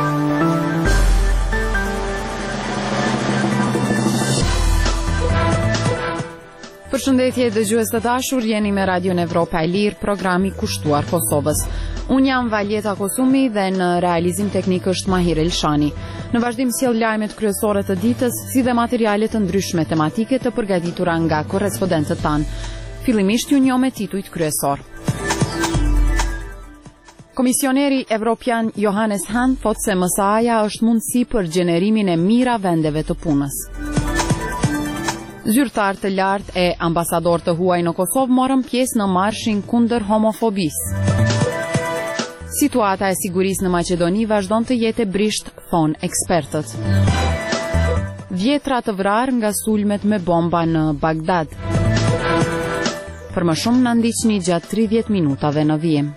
Përshëndetje dëgjues të dashur, jeni me Radion Evropa e Lirë, programi kushtuar Kosovës. Unë jam Valjeta Kosumi dhe në realizim teknik është Mahir Elshani. Në vazhdim sjell lajmet kryesore të ditës, si dhe materiale të ndryshme tematike të përgatitura nga korrespondentët tanë. Fillimisht ju njoh me titujt kryesor. Komisioneri Evropian Johannes Hahn thot se MSA-ja është mundësi për gjenerimin e mira vendeve të punës. Zyrtar të lartë e ambasador të huaj në Kosovë morën pjesë në marshin kundër homofobisë. Situata e sigurisë në Maqedoni vazhdon të jetë e brisht, thon ekspertët. Vjetra të vrarë nga sulmet me bomba në Bagdad. Për më shumë na ndiqni gjatë 30 minutave në vijim.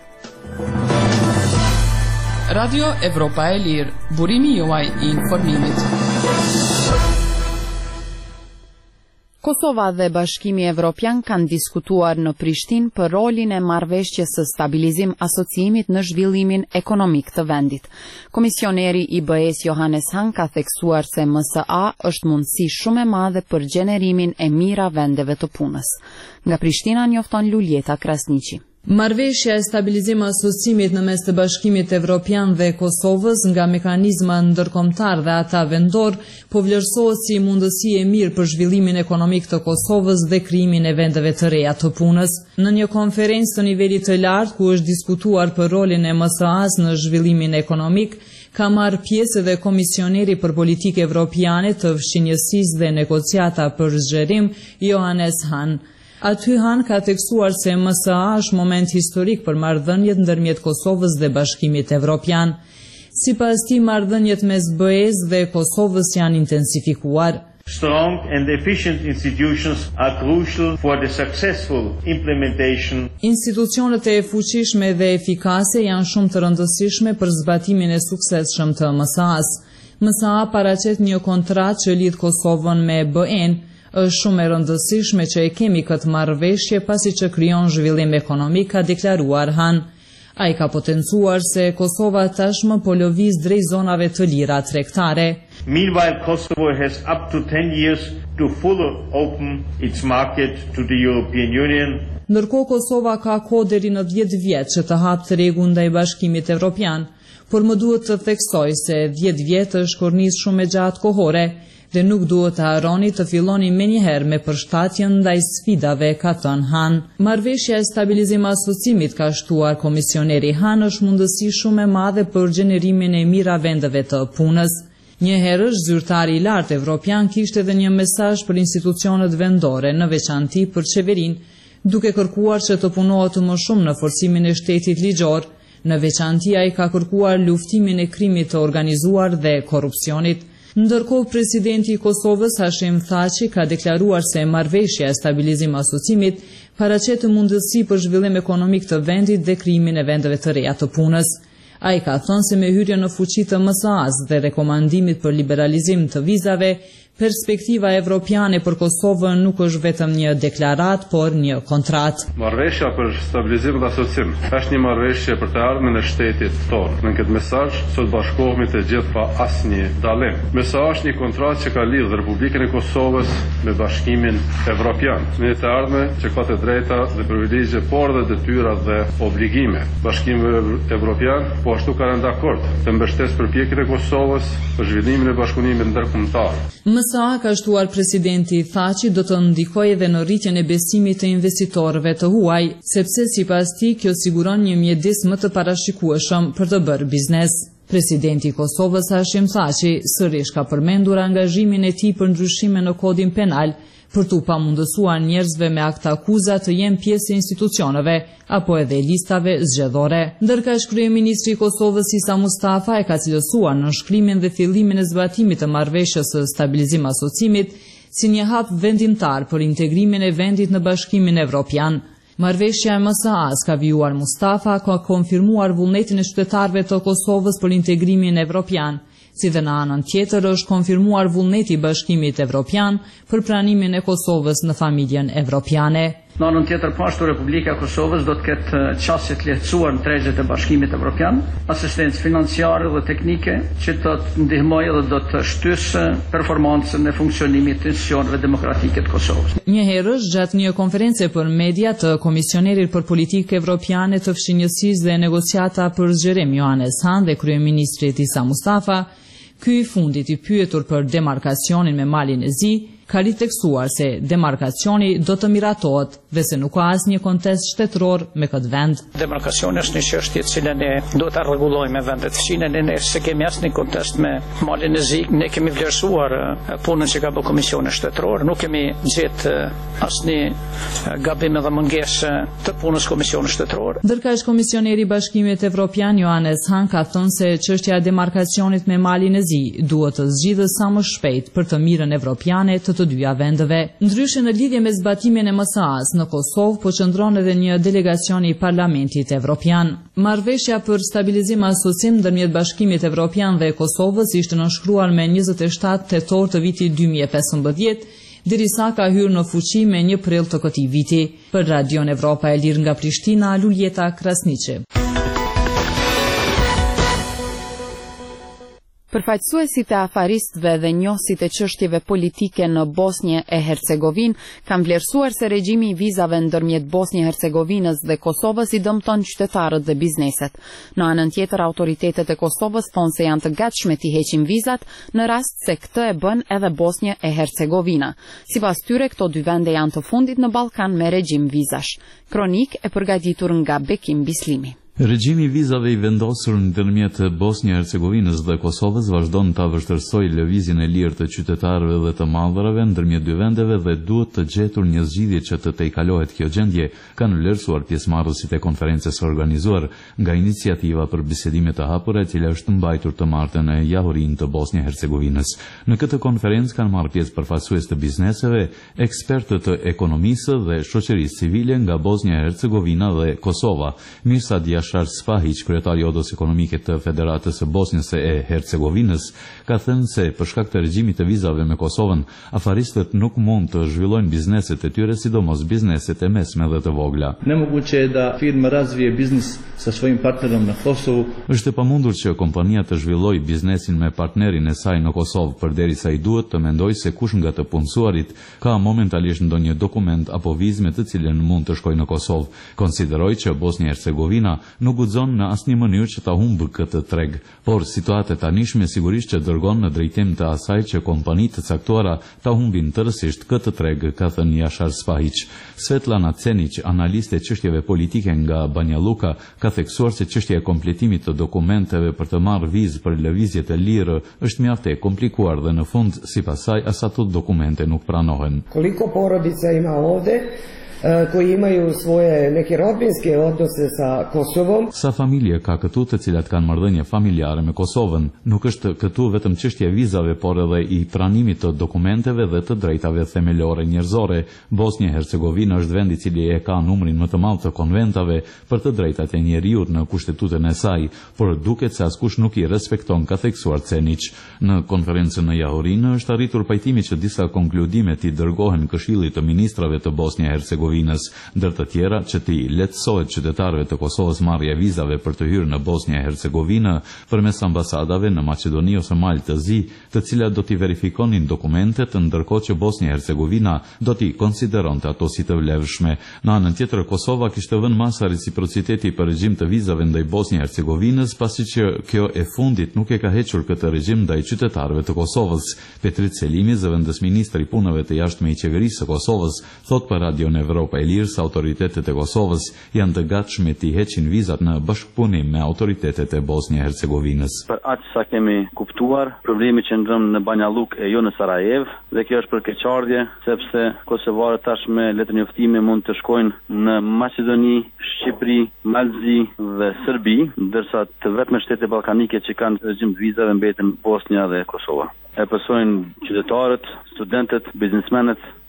Radio Evropa e Lirë, burimi juaj i informimit. Kosova dhe Bashkimi Evropian kanë diskutuar në Prishtinë për rolin e marrëveshjes së stabilizim asociimit në zhvillimin ekonomik të vendit. Komisioneri i BE-s Johannes Hahn ka theksuar se MSA është mundësi shumë e madhe për gjenerimin e mira vendeve të punës. Nga Prishtina njofton Luljeta Krasniqi. Marrëveshja e stabilizim asociimit në mes të Bashkimit Evropian dhe Kosovës nga mekanizma ndërkombëtar dhe ata vendor po vlerësohet si mundësi e mirë për zhvillimin ekonomik të Kosovës dhe krijimin e vendeve të reja të punës. Në një konferencë të nivelit të lartë ku është diskutuar për rolin e MSA-s në zhvillimin ekonomik, ka marrë pjesë edhe komisioneri për politikë evropiane të fshinjësisë dhe negociata për zgjerim Johannes Hahn. Aty Hahn ka theksuar se MSA është moment historik për marrëdhëniet ndërmjet Kosovës dhe Bashkimit Evropian. Sipas tij, marrëdhëniet mes BE-s dhe Kosovës janë intensifikuar. Strong and efficient institutions are crucial for the successful implementation. Institucionet e fuqishme dhe efikase janë shumë të rëndësishme për zbatimin e suksesshëm të MSA-s. MSA paraqet një kontratë që lidh Kosovën me BE-n. Është shumë e rëndësishme që e kemi këtë marrëveshje pasi që krijon zhvillim ekonomik, ka deklaruar Hahn. Ai ka potencuar se Kosova tashmë po lëviz drejt zonave të lira tregtare. Meanwhile, Kosovo has up to 10 years to fully open its market to the European Union. Ndërkohë Kosova ka kohë deri në 10 vjet që të hapë tregun ndaj Bashkimit Evropian, por më duhet të theksoj se 10 vjet është kornizë shumë e gjatë kohore dhe nuk duhet të harroni të filloni menjëherë me përshtatjen ndaj sfidave, ka thënë Hahn. Marrëveshja e stabilizim asociimit, ka shtuar komisioneri Hahn, është mundësi shumë e madhe për gjenerimin e mira vendeve të punës. Një herësh zyrtari i lartë evropian kishte edhe një mesazh për institucionet vendore, në veçanti për qeverinë, duke kërkuar që të punohet më shumë në forcimin e shtetit ligjor. Në veçanti ai ka kërkuar luftimin e krimit të organizuar dhe korrupsionit. Ndërkohë, presidenti i Kosovës Hashim Thaçi ka deklaruar se marrëveshja e stabilizim asociimit paraqet mundësi për zhvillim ekonomik të vendit dhe krijimin e vendeve të reja të punës. Ai ka thënë se me hyrjen në fuqi të MSA-s dhe rekomandimit për liberalizim të vizave, perspektiva evropiane për Kosovën nuk është vetëm një deklarat, por një kontratë. Marrëveshja për stabilizim dhe asociim është një marrëveshje për të ardhmen e shtetit tonë. Në këtë mesazh sot bashkohemi të gjithë pa asnjë dallim. Mesazhi është një kontratë që ka lidhur Republikën e Kosovës me Bashkimin Evropian, me të ardhmen që ka të drejta dhe privilegje, por dhe detyra dhe obligime. Bashkimi Evropian po ashtu ka rënë dakord të mbështesë përpjekjen e Kosovës për zhvillimin e bashkëpunimit ndërkombëtar. MSA, ka shtuar presidenti Thaçi, do të ndikojë edhe në rritjen e besimit të investitorëve të huaj, sepse sipas tij kjo siguron një mjedis më të parashikueshëm për të bërë biznes. Presidenti i Kosovës Hashim Thaçi sërish ka përmendur angazhimin e tij për ndryshime në kodin penal, për t'u pamundësuar njerëzve me akt akuza të jenë pjesë e institucioneve apo edhe listave zgjedhore. Ndërkaq kryeministri i Kosovës Isa Mustafa e ka cilësuar nënshkrimin dhe fillimin e zbatimit të marrëveshjes së stabilizim asociimit si një hap vendimtar për integrimin e vendit në Bashkimin Evropian. Marrëveshja e MSA-s, ka vijuar Mustafa, ka konfirmuar vullnetin e qytetarëve të Kosovës për integrimin evropian, si dhe në anën tjetër është konfirmuar vullneti i Bashkimit Evropian për pranimin e Kosovës në familjen evropiane. Në anën tjetër, pashtu Republika e Kosovës do të ketë qasje të lehtësuar në tregjet e Bashkimit Evropian, asistencë financiare dhe teknike që do të ndihmojë dhe do të shtysë performancën e funksionimit të institucioneve demokratike të Kosovës. Një herësh, gjatë një konference për media të Komisionerit për Politikë Evropiane të Fshinjësisë dhe Negociata për Zgjerim Johannes Hahn dhe kryeministrit Isa Mustafa, ky i fundit i pyetur për demarkacionin me Malin e Zi, ka ritekstuar se demarkacioni do të miratohet dhe se nuk ka asnjë kontest shtetëror me këtë vend. Demarkacioni është një çështje e cilën ne do ta rregullojmë me vendet fqinjë, ne se kemi asnjë kontest me Malin e Zi, ne kemi vlerësuar punën që ka bërë Komisioni Shtetëror, nuk kemi gjetë asnjë gabim edhe mungesë të punës Komisionit Shtetëror. Ndërkaq Komisioneri i Bashkimit Evropian Johannes Hahn ka thënë se çështja e demarkacionit me Malin e Zi duhet të zgjidhet sa më shpejt për të mirën evropiane të dyja vendeve. Ndryshe, në lidhje me zbatimin e MSA-s në Kosovë po qëndron edhe një delegacion i Parlamentit Evropian. Marrëveshja për stabilizim asocim ndërmjet Bashkimit Evropian dhe Kosovës ishte nënshkruar me 27 tetor të vitit 2015, derisa ka hyrë në fuqi me 1 prill të këtij viti. Për Radion Evropa e Lirë nga Prishtina, Luljeta Krasniqi. Përfaqësuesit e afaristëve dhe njohësit e çështjeve politike në Bosnjë e Hercegovinë kanë vlerësuar se regjimi i vizave ndërmjet Bosnjë e Hercegovinës dhe Kosovës i dëmton qytetarët dhe bizneset. Në anën tjetër, autoritetet e Kosovës thonë se janë të gatshme t'i heqin vizat në rast se këtë e bën edhe Bosnjë e Hercegovina. Sipas tyre, këto dy vende janë të fundit në Ballkan me regjim vizash. Kronik e përgatitur nga Bekim Bislimi. Regjimi vizave i vendosur ndërmjet Bosnjë-Hercegovinës dhe Kosovës vazhdon ta vështirësojë lëvizjen e lirë të qytetarëve dhe të mallrave ndërmjet dy vendeve dhe duhet të gjetur një zgjidhje që të tejkalohet kjo gjendje, kanë vlerësuar pjesëmarrësit e konferencës organizuar nga Iniciativa për Bisedime të Hapura, e cila është mbajtur të martën e Jahorin të Bosnjë-Hercegovinës. Në këtë konferencë kanë marrë pjesë përfaqësues të bizneseve, ekspertë të ekonomisë dhe shoqërisë civile nga Bosnjë-Hercegovina dhe Kosova. Mirsad Yashar Spahic, kryetari i Odës Ekonomike të Federatës së Bosnjës e Hercegovinës, ka thënë se për shkak të regjimit të vizave me Kosovën, afaristët nuk mund të zhvillojnë bizneset e tyre, sidomos bizneset e mesme dhe të vogla. Nemoguće je da firma razvije biznis sa svojim partnerom na Kosovu. Është e pamundur që kompania të zhvillojë biznesin me partnerin e saj në Kosovë, përderisa i duhet të mendojë se kush nga të punësuarit ka momentalisht ndonjë dokument apo vizë me të cilën mund të shkojë në Kosovë. Konsideroi që Bosnja-Hercegovina nuk guxon në asnjë mënyrë që ta humbë këtë treg, por situata e tanishme sigurisht që dërgon në drejtim të asaj që kompanitë të caktuara ta humbin tërësisht këtë treg, ka thënë Yashar Spahic. Svetlana Cenic, analiste e çështjeve politike nga Banja Luka, ka theksuar se çështja e kompletimit të dokumenteve për të marrë vizë për lëvizje të lirë është mjaft e komplikuar dhe në fund, sipas saj, as ato dokumente nuk pranohen. Koliko porodica ima ovde koji imaju svoje neke rodbinske odnose sa Kosovom. Sa familje ka këtu të cilat kanë marrëdhënie familjare me Kosovën. Nuk është këtu vetëm çështja e vizave, por edhe i pranimit të dokumenteve dhe të drejtave themelore njerëzore. Bosnjë-Hercegovina është vendi i cili e ka numrin më të madh të konventave për të drejtat e njerëzit në kushtetutën e saj, por duket se askush nuk i respekton, ka theksuar Cenic. Në konferencën në Jahorin është arritur pajtimi që disa konkludime t'i dërgohen Këshillit të Ministrave të Bosnjë-Hercegovinës, ndër të tjera që t'i lehtësohet qytetarëve të Kosovës marrja vizave për të hyrë në Bosnjë-Hercegovinë përmes ambasadave në Maqedoni ose Malë të Zi, të cilat do t'i verifikonin dokumentet, ndërkohë që Bosnjë-Hercegovina do t'i konsideronte ato si të vlefshme. Në anën tjetër, Kosova kishte vënë masa reciprociteti për regjim të vizave ndaj Bosnjë-Hercegovinës, pasi që kjo e fundit nuk e ka hequr këtë regjim ndaj qytetarëve të Kosovës. Petrit Selimi, zëvendës ministri i punëve të jashtme i qeverisë së Kosovës, thot për Radion Evropa e Lirë se autoritetet e Kosovës janë të gatshme t'i heqin vizat në bashkëpunim me autoritetet e Bosnjë-Hercegovinës. Për aq sa kemi kuptuar, problemi që ndrëm në Banja Luka e jo në Sarajevo, dhe kjo është për keqardhje, sepse kosovarët tashme letër njoftimi mund të shkojnë në Maqedoni, Shqipëri, Malzi dhe Serbi, ndërsa të vetme shtete ballkanike që kanë regjim vizave mbeten Bosnja dhe Kosova. E pësojnë qytetarët, studentët, biznesmenët,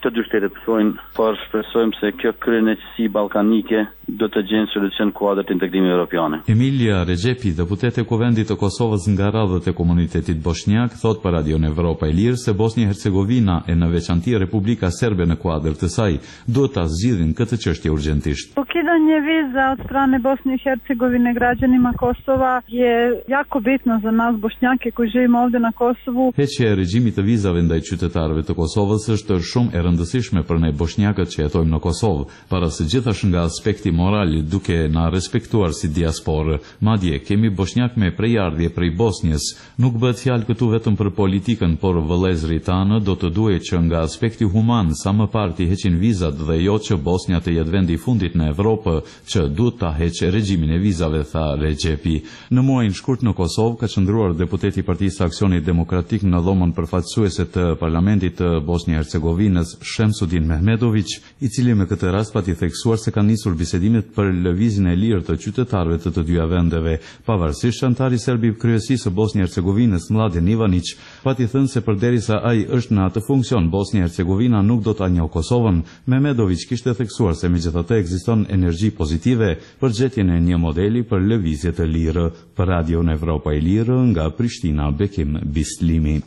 të dy shtetet pësojnë, por shpresojmë se kjo kryenësi ballkanike do të gjejë solucion kuadër të integrimit evropian. Emilia Regjepi, deputete e Kuvendit të Kosovës nga radhët e komunitetit bosnjak, thot për Radio Evropa e Lirë se Bosnia-Hercegovina e në veçanti Republika Serbe në kuadër të saj duhet ta zgjidhin këtë çështje urgjentisht. Ukidanje viza od strane Bosne i Hercegovine građanima Kosova je jako bitno za nas Bošnjake koji živimo ovdje na Kosovu. Heqja e regjimit të vizave ndaj qytetarëve të Kosovës është shumë e rëndësishme për ne bosnjakët që jetojmë në Kosovë, para së gjithash nga aspekti moral, duke na respektuar si diasporë. Madje kemi bosnjak me prejardhje prej Bosnjës. Nuk bëhet fjalë këtu vetëm për politikën, por vëllezërit tanë do të duhet që nga aspekti human sa më parë të heqin vizat dhe jo që Bosnja të jetë vendi i fundit në Evropë që duhet ta heqë regjimin e vizave, tha Regjepi. Në muajin shkurt në Kosovë ka qëndruar deputeti i Partisë Aksionit Demokratik në dhomën përfaqësuese të Parlamentit të Bosnjë-Hercegovinës, Shemsudin Mehmetović, i cili me këtë rast pati theksuar se kanë nisur bisedimet për lëvizjen e lirë të qytetarëve të dyja vendeve. Pavarësisht antari serb i kryesisë së Bosnjë-Hercegovinës, Mladen Ivanić, pati thënë se përderisa ai është në atë funksion, Bosnjë-Hercegovina nuk do ta njohë Kosovën. Mehmetović kishte theksuar se megjithatë ekziston energji pozitive për gjetjen e një modeli për lëvizje të lirë. Për Radio Evropa e Lirë nga Prishtina, Bekim Bislimi.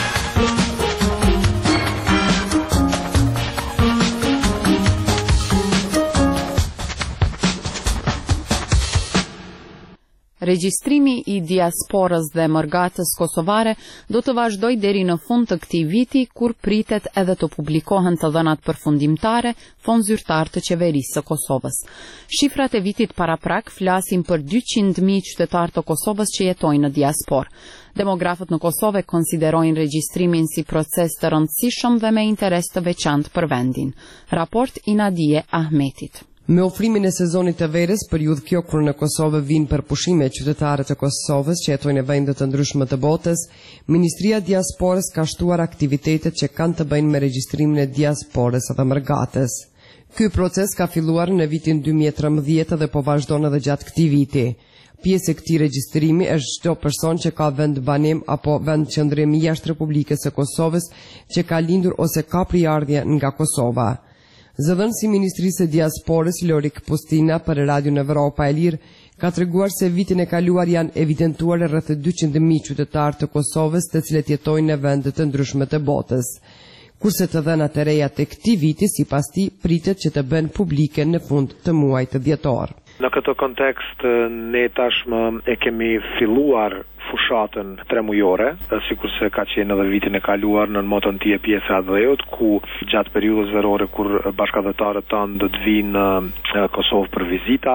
Regjistrimi i diasporës dhe mërgatës kosovare do të vazhdoj deri në fund të këtij viti, kur pritet edhe të publikohen të dhënat përfundimtare fond zyrtar të qeverisë së Kosovës. Shifrat e vitit paraprak flasin për 200.000 qytetarë të Kosovës që jetojnë në diasporë. Demografët në Kosovë konsiderojnë regjistrimin si proces të rëndësishëm dhe me interes të veçantë për vendin. Raport i Nadije Ahmetit. Me ofrimin e sezonit të verës, periudhë kjo kur në Kosovë vinë për pushime qytetarët e Kosovës që jetojnë në vende të ndryshme të botës, Ministria e Diasporës ka shtuar aktivitetet që kanë të bëjnë me regjistrimin e diasporës dhe mërgatës. Ky proces ka filluar në vitin 2013 dhe po vazhdon edhe gjatë këtij viti. Pjesë e këtij regjistrimi është çdo person që ka vend banim apo vend qëndrim jashtë Republikës së Kosovës që ka lindur ose ka prejardhje nga Kosova. Zëdhënësi i Ministrisë së Diasporës Lorik Pustina për Radio Evropa e Lirë ka treguar se vitin e kaluar janë evidentuar rreth 200.000 qytetarë të Kosovës të cilët jetojnë në vende të ndryshme të botës. Kurse të dhënat e reja të këtij viti sipas tij pritet që të bëhen publike në fund të muajit dhjetor. Në këtë kontekst ne tashmë e kemi filluar fushatën 3 mujore, sikurse ka qenë edhe vitin e kaluar në moton tie pjesa e dheut, ku gjatë periudhës verore kur bashkëdhetarët tanë do të vinë në Kosovë për vizita,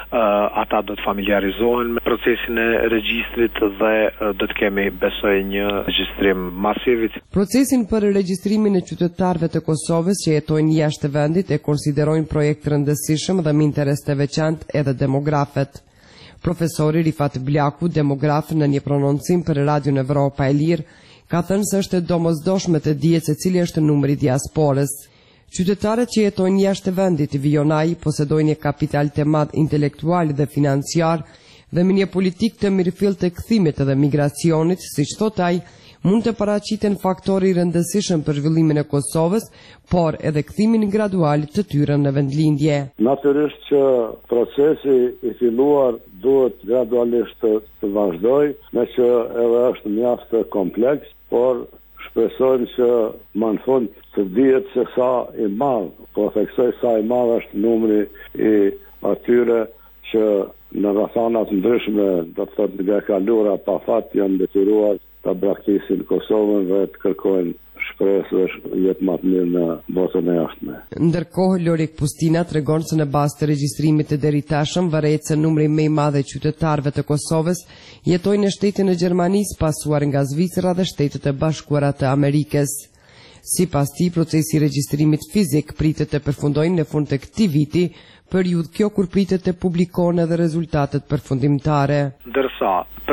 ata do të familiarizohen me procesin e regjistrit dhe do të kemi besoj një regjistrim masiv. Procesin për regjistrimin e qytetarëve të Kosovës që jetojnë jashtë vendit e konsiderojnë projekt rëndësishëm dhe me interes të veçantë edhe demografët. Profesori Rifat Blaku, demograf në një prononcim për Radio Evropa e Lirë, ka thënë se është e domosdoshme të dihet se cili është numri i diasporës. Qytetarët që jetojnë jashtë vendit vijonaj posedojnë një kapital të madh intelektual dhe financiar dhe me një politik të mirëfillt të kthimit dhe migracionit, siç thot ai, mund të paraqiten faktori rëndësishëm për zhvillimin e Kosovës, por edhe kthimin gradual të tyre në vendlindje. Natyrisht që procesi i filluar duhet gradualisht të vazhdoj, me që edhe është mjaft kompleks, por shpresojmë që më në fund të dihet se sa i madh, po theksoj sa i madh është numri i atyre që në rrethanat ndryshme, do të thotë nga kalura pa fat janë detyruar ta braktisin Kosovën dhe të kërkojnë shpresë jetë më të mirë në botën e jashtme. Ndërkohë, Lorik Pustina tregon se në bazë të regjistrimit të deritashëm varet se numri më i madh i qytetarëve të Kosovës jetojnë në shtetin e Gjermanisë, pasuar nga Zvicra dhe Shtetet e Bashkuara të Amerikës. Sipas tij, procesi i regjistrimit fizik pritet të përfundojnë në fund të këtij viti, periudhë kjo kur pritet të publikohen edhe rezultatet përfundimtare. Ndërsa përditësia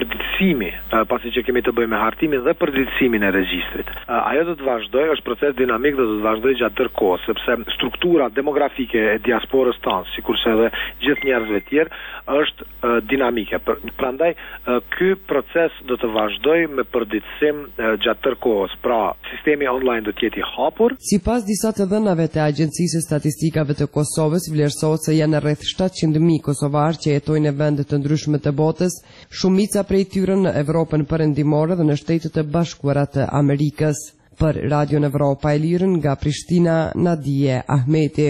hartimi, pasi që kemi të bëjmë me hartimin dhe përditësimin e regjistrit. Ajo do të vazhdoj, është proces dinamik dhe do të vazhdoj gjatë tërë kohës, sepse struktura demografike e diasporës tonë, sikurse edhe gjithë njerëzve tjerë, është dinamike. Prandaj ky proces do të vazhdoj me përditësim gjatë tërë kohës. Pra, sistemi online do të jetë i hapur. Sipas disa të dhënave të Agjencisë së Statistikave të Kosovës, vlerësohet se janë rreth 700.000 kosovarë që jetojnë në vende të ndryshme të botës, shumica prej tyre në Evropën perëndimore dhe në Shtetet e Bashkuara të Amerikës. Për Radion Evropa e Lirë nga Prishtina, Nadije Ahmeti.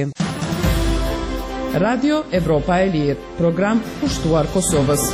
Radio Evropa e Lirë, program pushtuar Kosovës.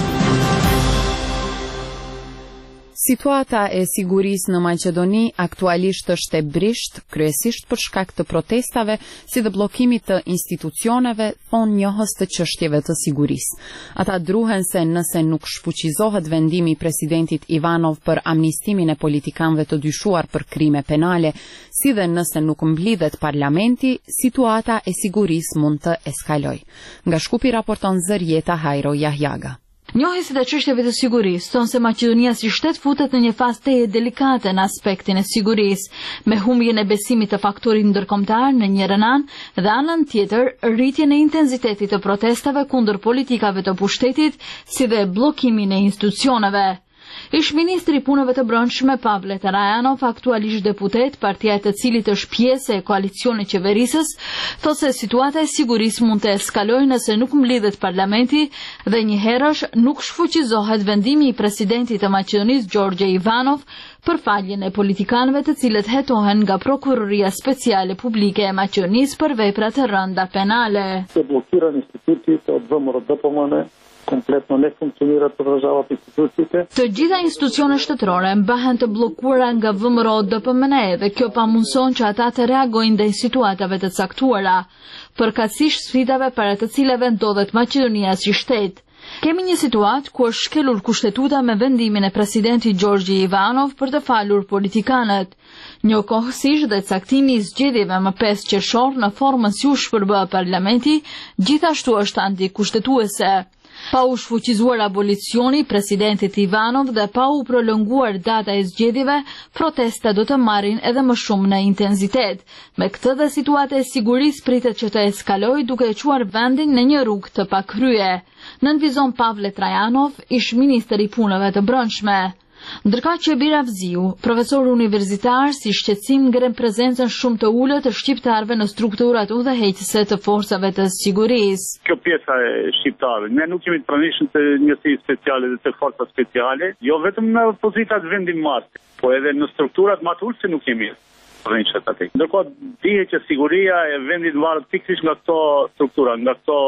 Situata e sigurisë në Maqedoni aktualisht është e brisht, kryesisht për shkak të protestave, si dhe bllokimit të institucioneve, thonë njohës të çështjeve të sigurisë. Ata druhen se nëse nuk shfuqizohet vendimi i presidentit Ivanov për amnistimin e politikanëve të dyshuar për krime penale, si dhe nëse nuk mblidhet parlamenti, situata e sigurisë mund të eskalojë. Nga Shkupi raporton Zërjeta Hajro Jahjaga. Njohësit e çështjeve të sigurisë thonë se Maqedonia si shtet futet në një fazë teje delikate në aspektin e sigurisë, me humbjen e besimit të faktorit ndërkombëtar në njërin anë dhe anën tjetër rritjen e intensitetit të protestave kundër politikave të pushtetit, si dhe bllokimin e institucioneve. Ish ministri i punëve të brendshme Pavle Tarajanov, aktualisht deputet, partia e të cilit është pjesë e koalicionit qeverisës, thotë se situata e sigurisë mund të eskalojë nëse nuk mbledhet parlamenti dhe njëherësh nuk shfuqizohet vendimi i presidentit të Maqedonisë Gjorgje Ivanov për faljen e politikanëve të cilët hetohen nga Prokuroria Speciale Publike e Maqedonisë për vepra të rënda penale. Se blokirën institutit od VMRO-DPM-ne kompletno ne funksionerat të državat institucione. Të gjitha institucionet shtetërore mbahen të bllokuara nga VMRO-DPM-ne dhe kjo pamundson që ata të reagojnë ndaj situatave të caktuara, përkatësisht sfidave para të cilave ndodhet Maqedonia si shtet. Kemi një situatë ku është shkelur kushtetuta me vendimin e presidentit Gjorgje Ivanov për të falur politikanët. Njëkohësisht dhe caktimi i zgjedhjeve më 5 qershor në formën si u shpërbë parlamenti, gjithashtu është antikushtetuese. Pa u shfuqizuar abolicioni presidentit Ivanov dhe pa u prolonguar data e zgjedhjeve, protesta do të marrin edhe më shumë në intensitet. Me këtë dhe situata e sigurisë pritet që të eskalojë duke e çuar vendin në një rrugë të pakrye. Nënvizon Pavle Trajanov, ish ministri i punëve të brendshme. Ndërka që Bira Vziu, profesor universitar, si shqetësim ngren prezencën shumë të ulët të shqiptarëve në strukturat udhëheqëse të forcave të sigurisë. Kjo pjesa e shqiptarëve, ne nuk jemi të pranishëm të njësi speciale dhe të forca speciale, jo vetëm në pozitat vendimmarrëse, po edhe në strukturat më të ulëse nuk jemi pranishëm atë. Ndërkohë dihet që siguria e vendit varet pikërisht nga këto struktura, nga këto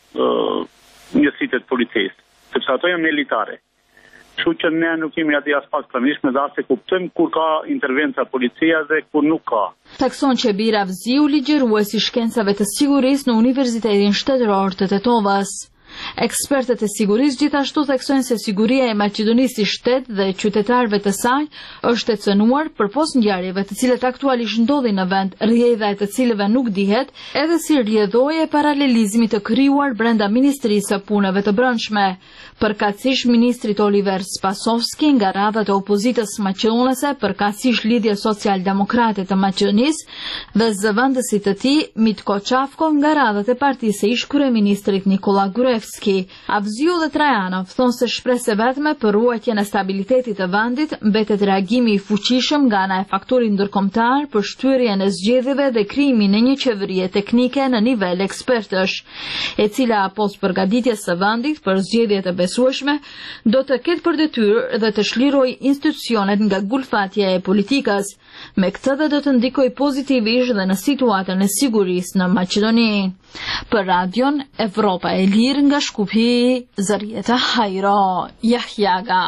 njësitë të policisë, sepse ato janë militare. Kështu që ne nuk kemi aty as pak pranishme dhe as e kuptojmë kur ka intervenca policia dhe kur nuk ka. Takson Çebira Vziu, ligjërues i shkencave të sigurisë në Universitetin Shtetëror të Tetovës. Ekspertët e sigurisë gjithashtu theksojnë se siguria e Maqedonisë si shtet dhe qytetarëve të saj është e cënuar përpos ngjarjeve të cilat aktualisht ndodhin në vend, rrjedha e të cilëve nuk dihet, edhe si rrjedhoje e paralelizmit të krijuar brenda Ministrisë së Punëve të Brendshme. Përkatësisht ministrit Oliver Spasovski nga radhat e opozitës maqedonese, përkatësisht Lidhja Social-Demokrate të Maqedonisë dhe zëvendësit të tij Mitko Çafko nga radhat e partisë së ish kryeministrit Nikola Gruevski. Avziu dhe Trajanov thonë se shpresë vetme për ruajtjen e stabilitetit të vendit mbetet reagimi i fuqishëm nga ana e faktorit ndërkombëtar për shtyrjen e zgjedhjeve dhe krijimin e një qeverie teknike në nivel ekspertësh, e cila pas përgatitjes së vendit për zgjedhjet e besueshme do të ketë për detyrë dhe të shlirojë institucionet nga gulfatja e politikës. Me këtë dhe do të ndikojë pozitivisht dhe në situatën e sigurisë në Maqedoni. Për Radion Evropa e Lirë nga Shkupi, Zërjeta Hajro Jahjaga.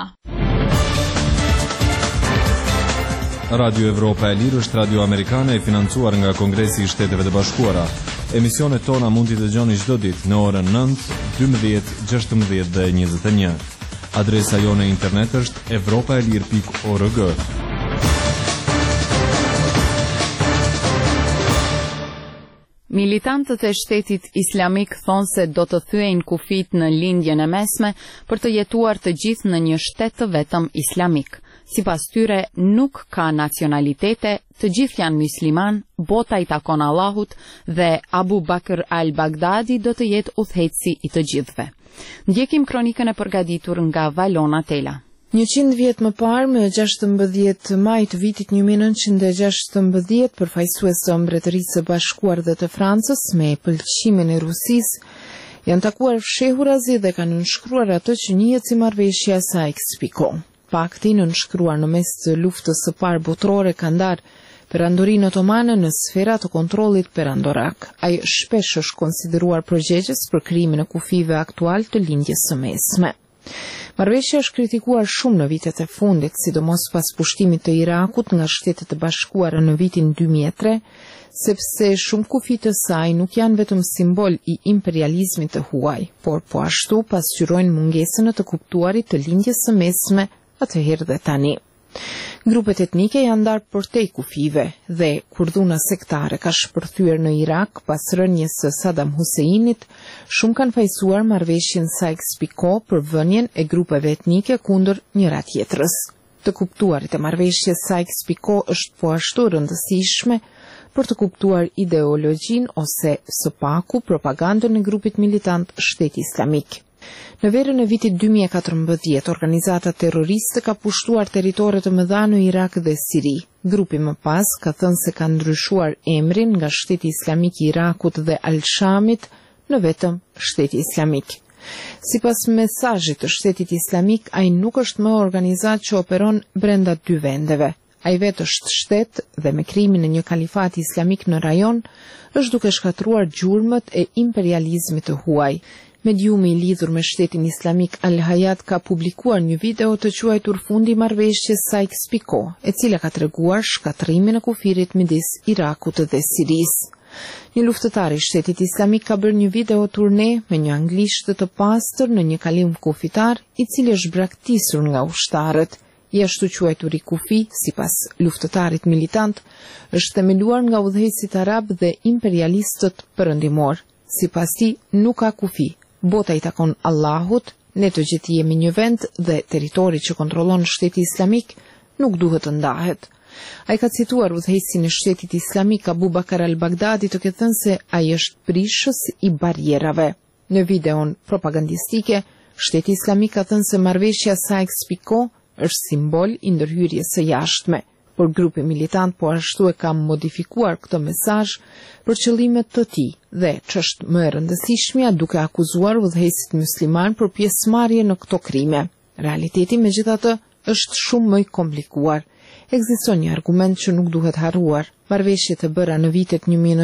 Radio Evropa e Lirë është radio amerikane e financuar nga Kongresi i Shteteve të Bashkuara. Emisionet tona mund t'i dëgjoni çdo ditë në orën 9, 12, 16 dhe 21. Adresa jone internet është evropaelir.org. Militantët e Shtetit Islamik thonë se do të thyejnë kufit në lindjen e mesme për të jetuar të gjithë në një shtet të vetëm islamik. Sipas tyre nuk ka nacionalitete, të gjithë janë musliman, bota i takon Allahut dhe Abu Bakr al-Baghdadi do të jetë udhëheqësi i të gjithëve. Ndjekim kronikën e përgatitur nga Valona Tela. 100 vjet më parë, me 16 maj të vitit 1916, përfaqësues të Mbretërisë së Bashkuar dhe të Francës me pëlqimin e Rusisë, janë takuar fshehurazi dhe kanë nënshkruar atë që njihet si marrëveshja Sykes-Picot. Pakti nënshkruar në mes të luftës së parë botërore ka ndarë perandorinë otomane në sfera të kontrollit perandorak. Ai shpesh është konsideruar përgjegjës për krimin e kufive aktual të lindjes së mesme. Marrëveshja është kritikuar shumë në vitet e fundit, sidomos pas pushtimit të Irakut nga Shtetet e Bashkuara në vitin 2003, sepse shumë kufi të saj nuk janë vetëm simbol i imperializmit të huaj, por po ashtu pasqyrojnë mungesën e të kuptuarit të lindjes së mesme atëherë dhe tani. Grupet etnike janë ndarë përtej kufive dhe kur dhuna sektare ka shpërthyer në Irak pas rënjes së Saddam Huseinit, shumë kanë fajsuar marrëveshjen Sykes-Picot për vënien e grupeve etnike kundër njëra tjetrës. Të kuptuarit e marrëveshjes Sykes-Picot është po ashtu rëndësishme për të kuptuar ideologjinë ose së paku propagandën e grupit militant Shteti Islamik. Në verën e vitit 2014, organizata terroriste ka pushtuar territore të mëdha në Irak dhe Siri. Grupi më pas ka thënë se ka ndryshuar emrin nga Shteti Islamik i Irakut dhe Al-Shamit në vetëm Shteti Islamik. Sipas mesazhit të Shtetit Islamik, ai nuk është më organizatë që operon brenda dy vendeve. Ai vetë është shtet dhe me krimin e një kalifati islamik në rajon, është duke shkatruar gjurmët e imperializmit të huaj. Mediumi i lidhur me Shtetin Islamik Al-Hayat ka publikuar një video të quajtur Fundi i marrëveshjes Sykes-Picot, e cila ka treguar shkatrimin e kufirit midis Irakut dhe Sirisë. Një luftëtar i Shtetit Islamik ka bërë një video turne me një anglisht të pastër në një kalim kufitar, i cili është braktisur nga ushtarët. I ashtu quajturi kufi, sipas luftëtarit militant, është themeluar nga udhëheqësit arab dhe imperialistët perëndimor. Sipas tij, nuk ka kufi. Bota i takon Allahut, ne të gjithë jemi një vend dhe territori që kontrollon Shteti Islamik nuk duhet të ndahet. Ai ka cituar udhëheqësin e Shtetit Islamik Abu Bakr al-Baghdadi të ketë thënë se ai është prishës i barrierave. Në videon propagandistike, Shteti Islamik ka thënë se marrëveshja Sykes-Picot është simbol i ndërhyrjes së jashtme, por grupi militant po ashtu e ka modifikuar këtë mesazh për qëllimet të tij dhe ç'është më e rëndësishmja duke akuzuar udhëheqësit musliman për pjesëmarrje në këto krime. Realiteti megjithatë është shumë më i komplikuar. Ekziston një argument që nuk duhet harruar. Marrëveshjet e bëra në vitet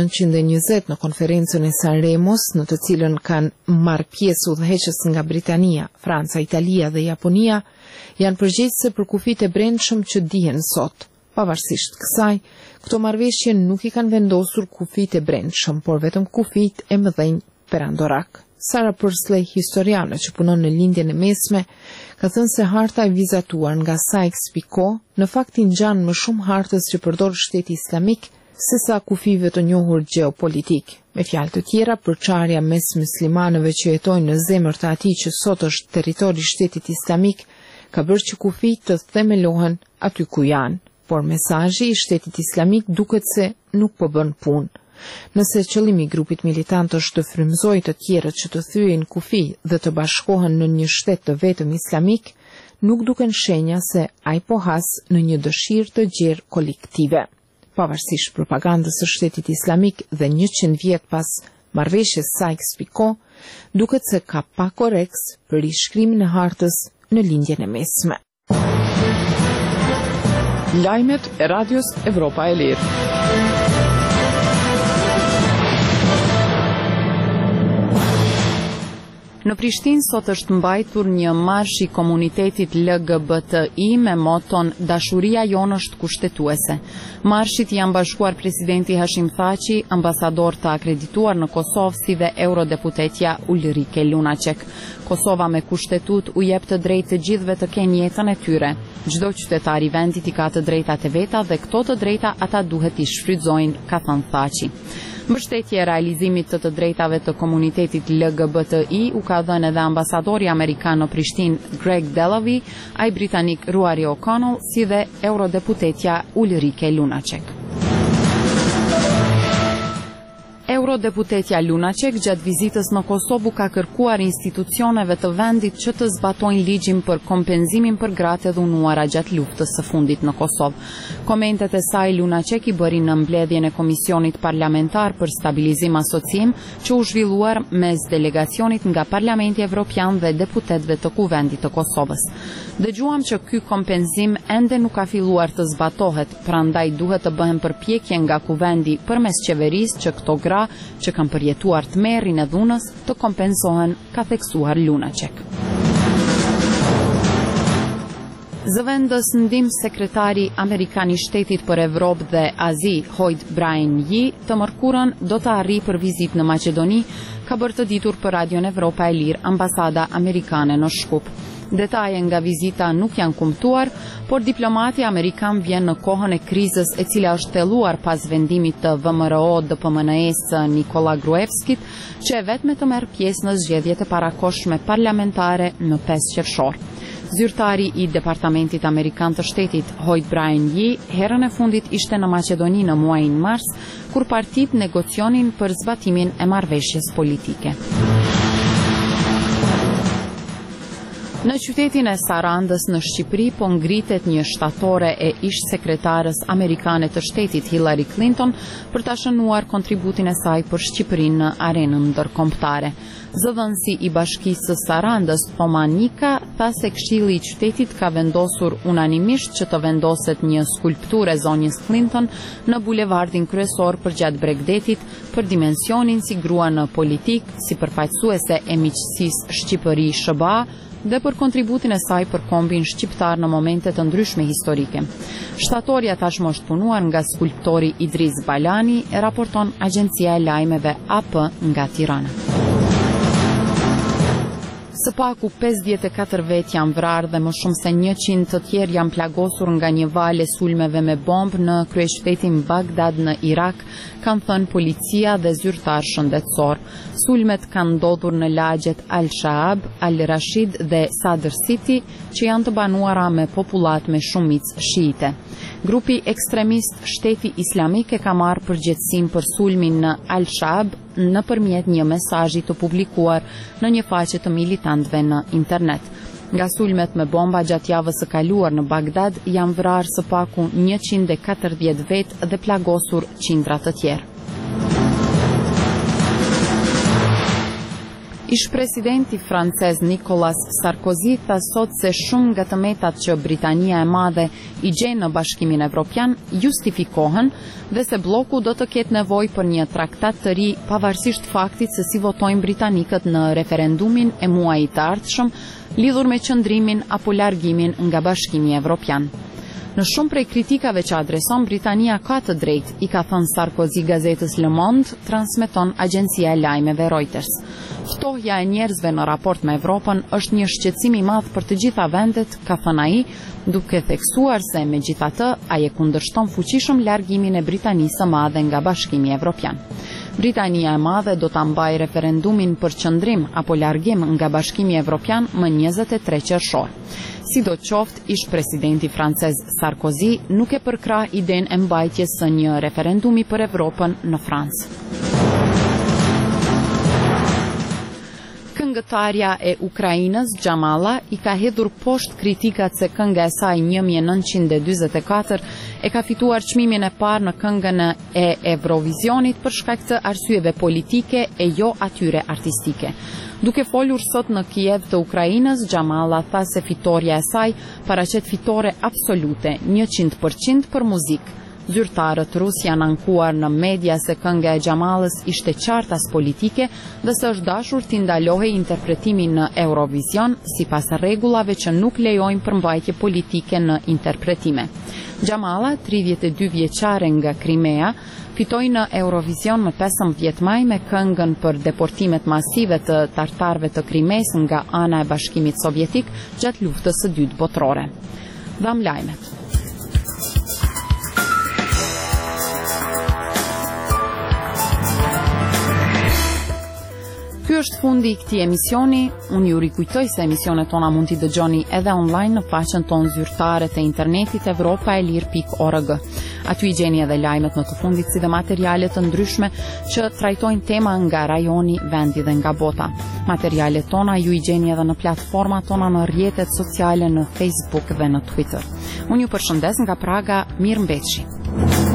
1920 në konferencën e Sanremos, në të cilën kanë marrë pjesë udhëheqës nga Britania, Franca, Italia dhe Japonia, janë përgjegjëse për kufit e brendshëm që dihen sot. Pavarësisht kësaj, këto marrëveshje nuk i kanë vendosur kufit e brendshëm, por vetëm kufit e mëdhenj perandorak. Sarah Pursley, historiane që punon në lindjen e mesme, ka thënë se harta e vizatuar nga Sykes-Picot në fakt i ngjan më shumë hartës që përdor Shteti Islamik sesa kufive të njohur gjeopolitik. Me fjalë të tjera, përçarja mes muslimanëve që jetojnë në zemër të atij që sot është territori i Shtetit Islamik ka bërë që kufijt të themelohen aty ku janë, por mesazhi i Shtetit Islamik duket se nuk po bën punë. Nëse qëllimi i grupit militant është të frymëzojë të tjerët që të thyejnë kufi dhe të bashkohen në një shtet të vetëm islamik, nuk duken shenja se ai po has në një dëshirë të gjerë kolektive. Pavarësisht propagandës së Shtetit Islamik dhe 100 vjet pas marrëveshjes Sykes-Picot, duket se ka pa korreks për rishkrimin e hartës në lindjen e mesme. Lajmet e Radios Evropa e Lirë. Në Prishtinë sot është mbajtur një marsh I komunitetit LGBTI me moton Dashuria jonë është kushtetuese. Marshit janë bashkuar presidenti Hashim Thaçi, ambasador të akredituar në Kosovë si dhe eurodeputetja Ulrike Lunacek. Kosova me kushtetut u jep të drejtë të gjithëve të kenë jetën e tyre. Çdo qytetar I vendit I ka të drejtat e veta dhe këto të drejta ata duhet I shfrytëzojnë, ka thënë Thaçi. Mbështetje e realizimit të drejtave të komunitetit LGBTI u ka dhënë edhe ambasadori amerikan në Prishtinë Greg Delavy, ai britanik Ruari O'Connell, si dhe eurodeputetja Ulrike Lunacek. Eurodeputetja Lunacek gjatë vizitës në Kosovë ka kërkuar institucioneve të vendit që të zbatojnë ligjin për kompenzimin për gratë e dhunuara gjatë luftës së fundit në Kosovë. Komentet e saj Lunacek I bëri në mbledhjen e Komisionit Parlamentar për Stabilizim Asocim që u zhvilluar mes delegacionit nga Parlamenti Evropian dhe deputetëve të Kuvendit të Kosovës. Dëgjuam që ky kompenzim ende nuk ka filluar të zbatohet, prandaj duhet të bëhen përpjekje nga Kuvendi përmes qeverisë që këto gra që kanë përjetuar tmerrin e dhunës të kompenzohen, ka theksuar Lunacek. Zëvendës ndim sekretari Amerikan I Shtetit për Evropë dhe Azi, Lloyd Brian Yee, të mërkurën do të arrijë për vizitë në Maqedoni, ka bërë të ditur për Radion Evropa e Lirë, ambasada amerikane në Shkup. Detaje nga vizita nuk janë kumtuar, por diplomati amerikan vjen në kohën e krizës e cila është thelluar pas vendimit të VMRO DPMNE-s Nikola Gruevskit, që e vetme të merr pjesë në zgjedhjet e parakohshme parlamentare në 5 qershor. Zyrtari I Departamentit Amerikan të Shtetit, Lloyd Brian Yee, herën e fundit ishte në Maqedoni në muajin mars, kur partitë negocionin për zbatimin e marrëveshjes politike. Në qytetin e Sarandës në Shqipëri po ngritet një shtatore e ish sekretarës amerikane të shtetit Hillary Clinton për ta shënuar kontributin e saj për Shqipërinë në arenën ndërkombëtare. Zëdhënësi I Bashkisë së Sarandës, Pomanika, tha se Këshilli I qytetit ka vendosur unanimisht që të vendoset një skulpturë e zonjës Clinton në bulevardin kryesor përgjatë Bregdetit për dimensionin si grua në politik, si përfaqësuese e miqësisë Shqipëri-SBA dhe për kontributin e saj për kombin shqiptar në momente të ndryshme historike. Shtatorja tashmë është punuar nga skulptori Idris Balani, raporton Agjencia e Lajmeve AP nga Tirana. Së paku 54 vet janë vrarë dhe më shumë se 100 të tjerë janë plagosur nga një valë sulmeve me bombë në kryeqytetin Bagdad në Irak, kanë thënë policia dhe zyrtar shëndetësor. Sulmet kanë ndodhur në lagjet Al-Shaab, Al-Rashid dhe Sadr City, që janë të banuara me popullat me shumicë shiite. Grupi ekstremist Shteti Islamik e ka marrë përgjegjësinë për sulmin në Al-Shaab nëpërmjet një mesazhi të publikuar në një faqe të militantëve në internet. Nga sulmet me bomba gjatë javës së kaluar në Bagdad janë vrarë së paku 140 vet dhe plagosur qindra të tjerë. Ish presidenti francez Nicolas Sarkozy tha sot se shumë nga tëmetat që Britania e Madhe I gjen në Bashkimin Evropian justifikohen dhe se bloku do të ketë nevojë për një traktat të ri pavarësisht faktit se si votojnë britanikët në referendumin e muajit të ardhshëm lidhur me qëndrimin apo largimin nga Bashkimi Evropian. Në shumë prej kritikave që adreson Britania ka të drejtë, I ka thënë Sarkozy gazetës Le Monde, transmeton agjencia e lajmeve Reuters. Ftohja e njerëzve në raport me Evropën është një shqetësim I madh për të gjitha vendet, ka thënë ai, duke theksuar se megjithatë ai e kundërshton fuqishëm largimin e Britanisë së Madhe nga Bashkimi Evropian. Britania e Madhe do ta mbajë referendumin për qëndrim apo largim nga Bashkimi Evropian më 23 qershor. Sidoqoftë, ish presidenti francez Sarkozy nuk e përkrah idenë e mbajtjes së një referendumi për Evropën në Francë. Këngëtarja e Ukrainës, Xhamalla, I ka hedhur poshtë kritikat se kënga e saj 1944 e ka fituar çmimin e parë në këngën e Eurovisionit për shkak të arsyeve politike e jo atyre artistike. Duke folur sot në Kiev të Ukrainës, Xhamalla tha se fitoria e saj paraqet fitore absolute, 100% për muzikë. Zyrtarët rus janë ankuar në media se kënga e Xhamalës ishte qartas politike dhe se është dashur t'i ndalohej interpretimi në Eurovision sipas rregullave që nuk lejojnë përmbajtje politike në interpretime. Xhamalla, 32 vjeçare nga Krimea, fitoi në Eurovision më 15 maj me këngën për deportimet masive të tartarëve të Krimes nga ana e Bashkimit Sovjetik gjatë luftës së dytë botërore. Dham lajmet. Ky është fundi I këtij emisioni. Unë ju rikujtoj se emisionet tona mund t'i dëgjoni edhe online në faqen tonë zyrtare të internetit evropaelir.org. Aty I gjeni edhe lajmet më të fundit si dhe materiale të ndryshme që trajtojnë tema nga rajoni, vendi dhe nga bota. Materialet tona ju I gjeni edhe në platformat tona në rrjetet sociale në Facebook dhe në Twitter. Unë ju përshëndes nga Praga, mirëmbëjtje.